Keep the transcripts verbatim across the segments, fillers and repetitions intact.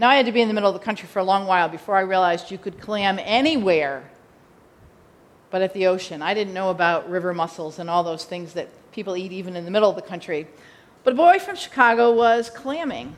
Now, I had to be in the middle of the country for a long while before I realized you could clam anywhere but at the ocean. I didn't know about river mussels and all those things that people eat even in the middle of the country. But a boy from Chicago was clamming.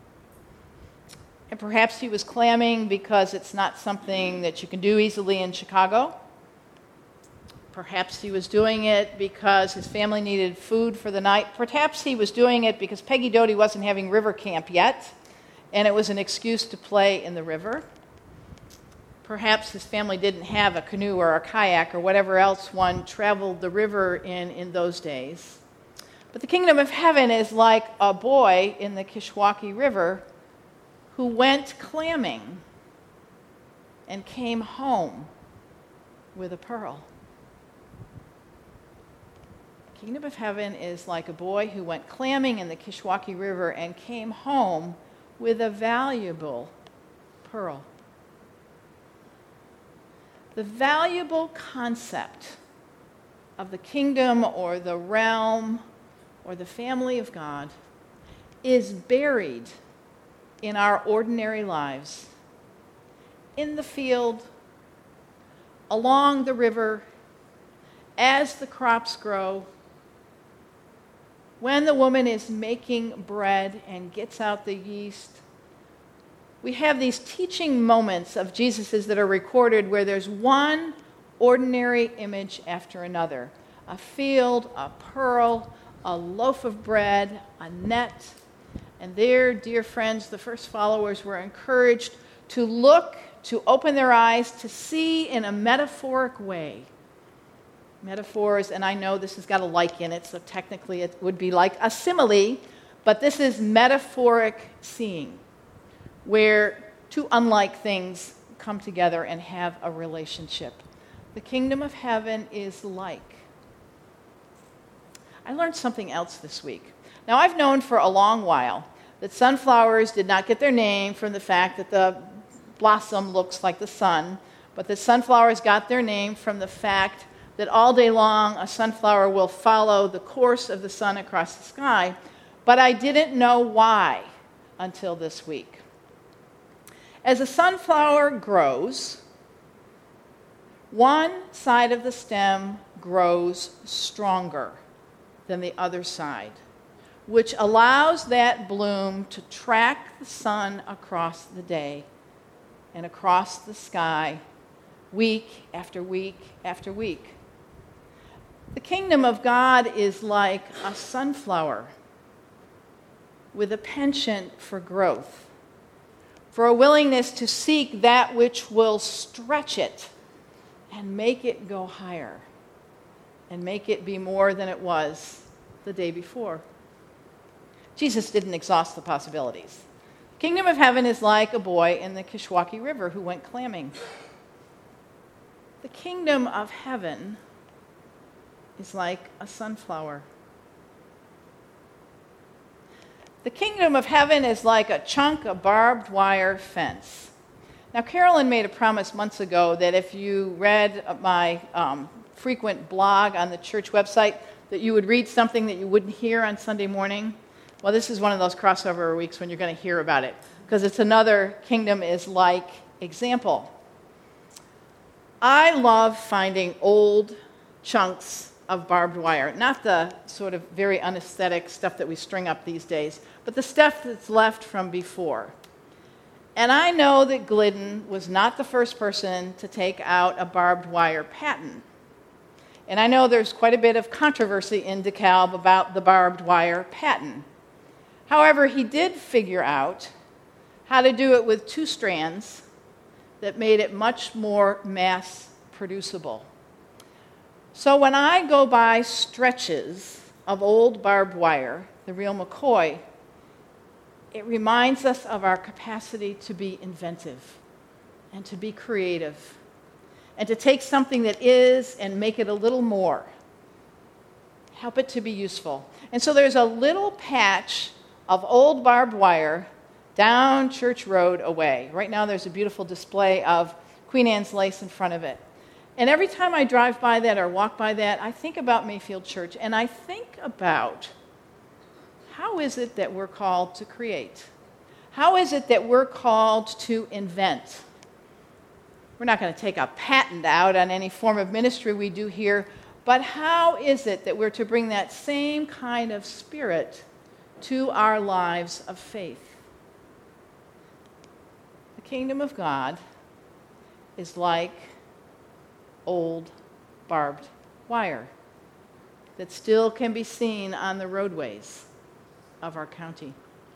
And perhaps he was clamming because it's not something that you can do easily in Chicago. Perhaps he was doing it because his family needed food for the night. Perhaps he was doing it because Peggy Doty wasn't having river camp yet, and it was an excuse to play in the river. Perhaps his family didn't have a canoe or a kayak or whatever else one traveled the river in in those days. But the kingdom of heaven is like a boy in the Kishwaukee River who went clamming and came home with a pearl. The kingdom of heaven is like a boy who went clamming in the Kishwaukee River and came home with a valuable pearl. The valuable concept of the kingdom or the realm or the family of God is buried in our ordinary lives, in the field, along the river, as the crops grow, when the woman is making bread and gets out the yeast. We have these teaching moments of Jesus's that are recorded where there's one ordinary image after another. A field, a pearl, a loaf of bread, a net. And there, dear friends, the first followers were encouraged to look, to open their eyes, to see in a metaphoric way. Metaphors, and I know this has got a like in it, so technically it would be like a simile, but this is metaphoric seeing, where two unlike things come together and have a relationship. The kingdom of heaven is like. I learned something else this week. Now, I've known for a long while that sunflowers did not get their name from the fact that the blossom looks like the sun, but that sunflowers got their name from the fact that all day long a sunflower will follow the course of the sun across the sky, but I didn't know why until this week. As a sunflower grows, one side of the stem grows stronger than the other side, which allows that bloom to track the sun across the day and across the sky, week after week after week. The kingdom of God is like a sunflower with a penchant for growth, for a willingness to seek that which will stretch it and make it go higher and make it be more than it was the day before. Jesus didn't exhaust the possibilities. The kingdom of heaven is like a boy in the Kishwaukee River who went clamming. The kingdom of heaven is like a sunflower. The kingdom of heaven is like a chunk of barbed wire fence. Now, Carolyn made a promise months ago that if you read my um, frequent blog on the church website, that you would read something that you wouldn't hear on Sunday morning. Well, this is one of those crossover weeks when you're going to hear about it, because it's another kingdom is like example. I love finding old chunks of barbed wire, not the sort of very unaesthetic stuff that we string up these days, but the stuff that's left from before. And I know that Glidden was not the first person to take out a barbed wire patent. And I know there's quite a bit of controversy in DeKalb about the barbed wire patent. However, he did figure out how to do it with two strands that made it much more mass producible. So when I go by stretches of old barbed wire, the real McCoy, it reminds us of our capacity to be inventive and to be creative and to take something that is and make it a little more, help it to be useful. And so there's a little patch of old barbed wire down Church Road away. Right now there's a beautiful display of Queen Anne's lace in front of it. And every time I drive by that or walk by that, I think about Mayfield Church, and I think about how is it that we're called to create? How is it that we're called to invent? We're not going to take a patent out on any form of ministry we do here, but how is it that we're to bring that same kind of spirit to our lives of faith? The kingdom of God is like old barbed wire that still can be seen on the roadways of our county.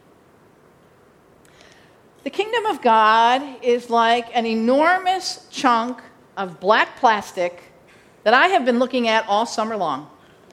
The kingdom of God is like an enormous chunk of black plastic that I have been looking at all summer long.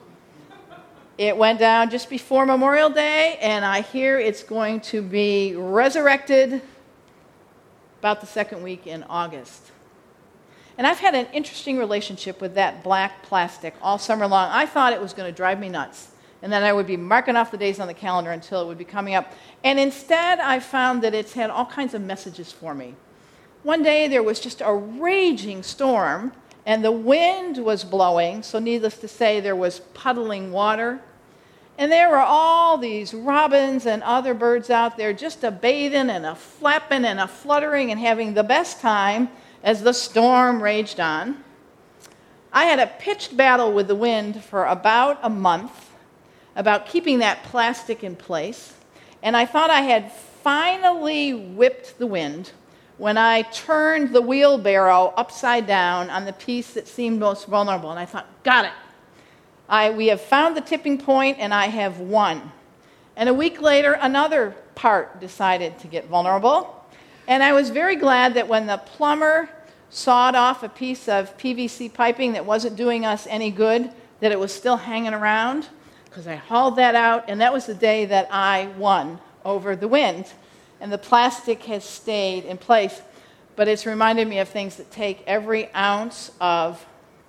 It went down just before Memorial Day, and I hear it's going to be resurrected about the second week in August. And I've had an interesting relationship with that black plastic all summer long. I thought it was going to drive me nuts, and then I would be marking off the days on the calendar until it would be coming up. And instead, I found that it's had all kinds of messages for me. One day, there was just a raging storm, and the wind was blowing, so needless to say, there was puddling water. And there were all these robins and other birds out there just a-bathing and a-flapping and a-fluttering and having the best time as the storm raged on. I had a pitched battle with the wind for about a month about keeping that plastic in place, and I thought I had finally whipped the wind when I turned the wheelbarrow upside down on the piece that seemed most vulnerable, and I thought, got it. I, we have found the tipping point, and I have won. And a week later, another part decided to get vulnerable, and I was very glad that when the plumber sawed off a piece of P V C piping that wasn't doing us any good, that it was still hanging around, because I hauled that out, and that was the day that I won over the wind. And the plastic has stayed in place, but it's reminded me of things that take every ounce of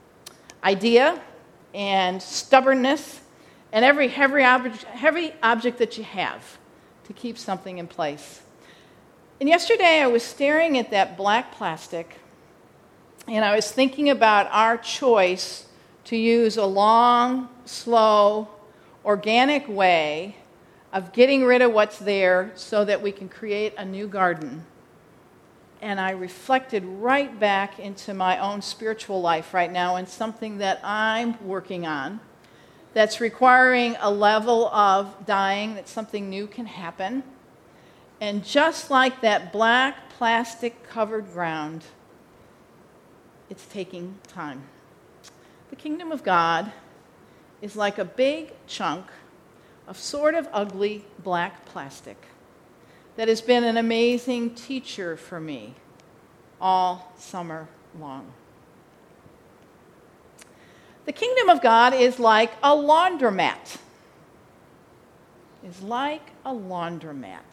idea and stubbornness and every heavy object, heavy object that you have to keep something in place. And yesterday I was staring at that black plastic, and I was thinking about our choice to use a long, slow, organic way of getting rid of what's there so that we can create a new garden. And I reflected right back into my own spiritual life right now and something that I'm working on that's requiring a level of dying that something new can happen. And just like that black plastic covered ground, it's taking time. The kingdom of God is like a big chunk of sort of ugly black plastic that has been an amazing teacher for me all summer long. The kingdom of God is like a laundromat. Is like a laundromat.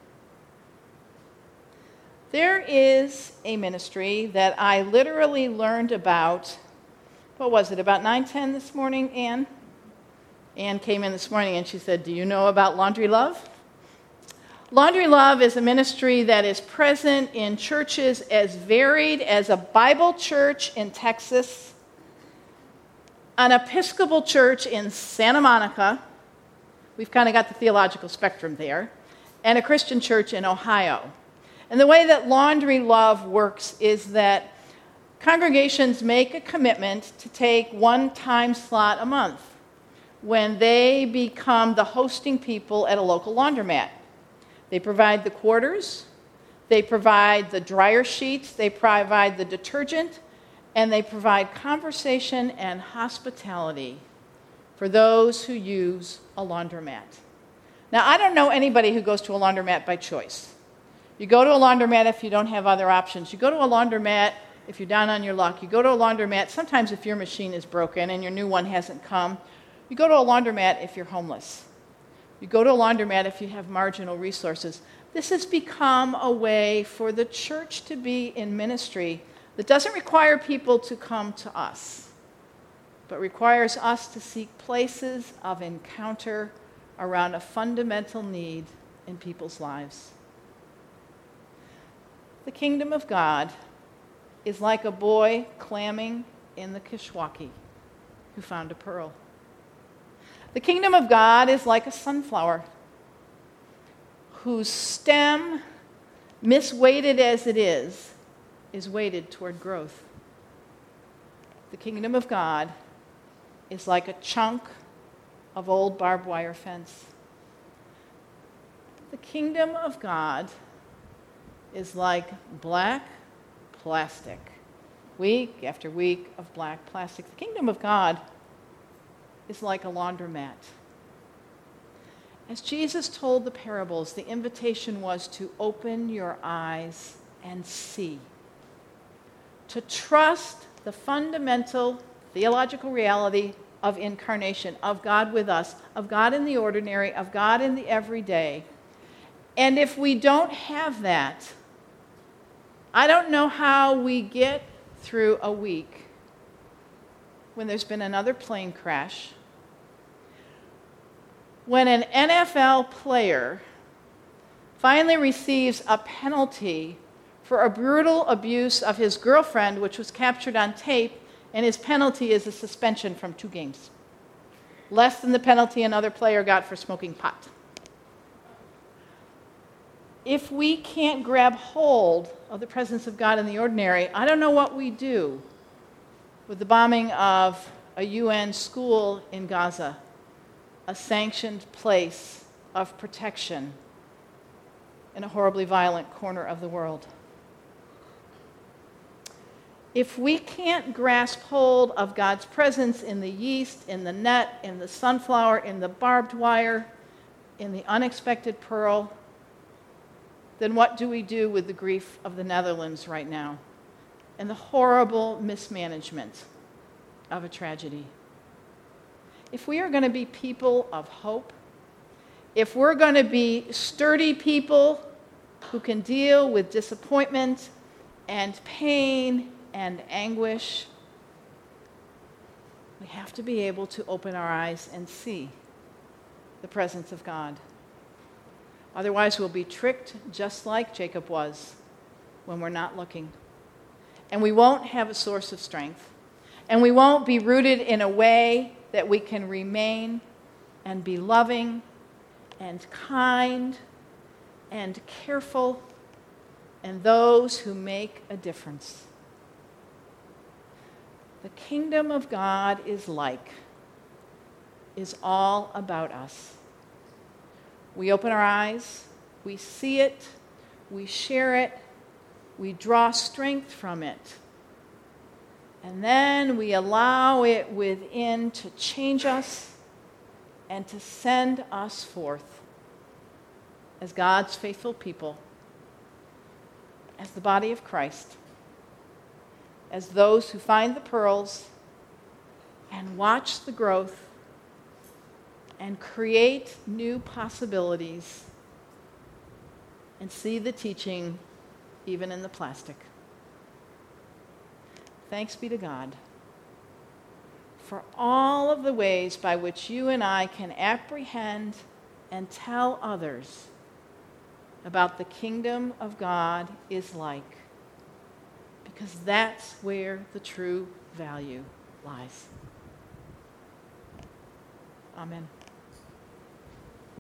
There is a ministry that I literally learned about, what was it, about nine ten this morning, Ann? Ann came in this morning and she said, do you know about Laundry Love? Laundry Love is a ministry that is present in churches as varied as a Bible church in Texas, an Episcopal church in Santa Monica, we've kind of got the theological spectrum there, and a Christian church in Ohio. And the way that Laundry Love works is that congregations make a commitment to take one time slot a month when they become the hosting people at a local laundromat. They provide the quarters, they provide the dryer sheets, they provide the detergent, and they provide conversation and hospitality for those who use a laundromat. Now, I don't know anybody who goes to a laundromat by choice. You go to a laundromat if you don't have other options. You go to a laundromat if you're down on your luck. You go to a laundromat sometimes if your machine is broken and your new one hasn't come. You go to a laundromat if you're homeless. You go to a laundromat if you have marginal resources. This has become a way for the church to be in ministry that doesn't require people to come to us, but requires us to seek places of encounter around a fundamental need in people's lives. The kingdom of God is like a boy clamming in the Kishwaukee who found a pearl. The kingdom of God is like a sunflower whose stem, misweighted as it is, is weighted toward growth. The kingdom of God is like a chunk of old barbed wire fence. The kingdom of God is like black plastic, week after week of black plastic. The kingdom of God is like a laundromat. As Jesus told the parables, the invitation was to open your eyes and see, to trust the fundamental theological reality of incarnation, of God with us, of God in the ordinary, of God in the everyday. And if we don't have that, I don't know how we get through a week when there's been another plane crash, when an N F L player finally receives a penalty for a brutal abuse of his girlfriend, which was captured on tape, and his penalty is a suspension from two games. Less than the penalty another player got for smoking pot. If we can't grab hold of the presence of God in the ordinary, I don't know what we do with the bombing of a U N school in Gaza, a sanctioned place of protection in a horribly violent corner of the world. If we can't grasp hold of God's presence in the yeast, in the net, in the sunflower, in the barbed wire, in the unexpected pearl, then what do we do with the grief of the Netherlands right now and the horrible mismanagement of a tragedy? If we are going to be people of hope, if we're going to be sturdy people who can deal with disappointment and pain and anguish, we have to be able to open our eyes and see the presence of God. Otherwise, we'll be tricked just like Jacob was when we're not looking. And we won't have a source of strength. And we won't be rooted in a way that we can remain and be loving and kind and careful and those who make a difference. The kingdom of God is like, is all about us. We open our eyes, we see it, we share it, we draw strength from it. And then we allow it within to change us and to send us forth as God's faithful people, as the body of Christ, as those who find the pearls and watch the growth and create new possibilities and see the teaching even in the plastic. Thanks be to God for all of the ways by which you and I can apprehend and tell others about the kingdom of God is like, because that's where the true value lies. Amen.